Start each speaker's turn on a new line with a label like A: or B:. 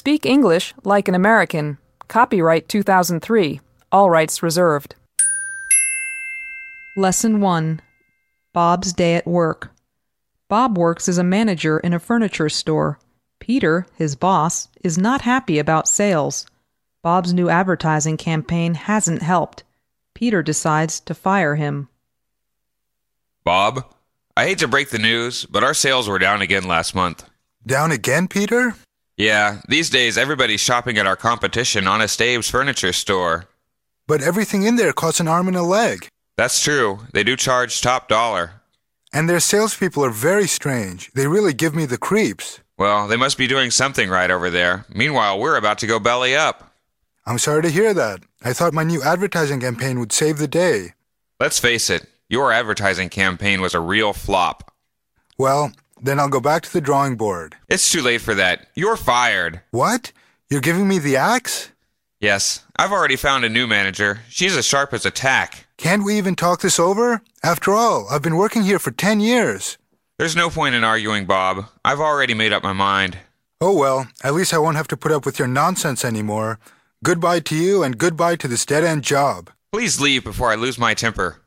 A: Speak English like an American. Copyright 2003. All rights reserved. Lesson 1. Bob's Day at Work. Bob works as a manager in a furniture store. Peter, his boss, is not happy about sales. Bob's new advertising campaign hasn't helped. Peter decides to fire him.
B: Bob, I hate to break the news, but our sales were down again last month.
C: Down again, Peter?
B: Yeah, these days everybody's shopping at our competition, Honest Abe's furniture store.
C: But everything in there costs an arm and a leg.
B: That's true. They do charge top dollar.
C: And their salespeople are very strange. They really give me the creeps.
B: Well, they must be doing something right over there. Meanwhile, we're about to go belly up.
C: I'm sorry to hear that. I thought my new advertising campaign would save the day.
B: Let's face it, your advertising campaign was a real flop.
C: Well, then I'll go back to the drawing board.
B: It's too late for that. You're fired.
C: What? You're giving me the axe?
B: Yes, I've already found a new manager. She's as sharp as a tack.
C: Can't we even talk this over? After all, I've been working here for 10 years.
B: There's no point in arguing, Bob. I've already made up my mind.
C: Oh well, at least I won't have to put up with your nonsense anymore. Goodbye to you and goodbye to this dead-end job.
B: Please leave before I lose my temper.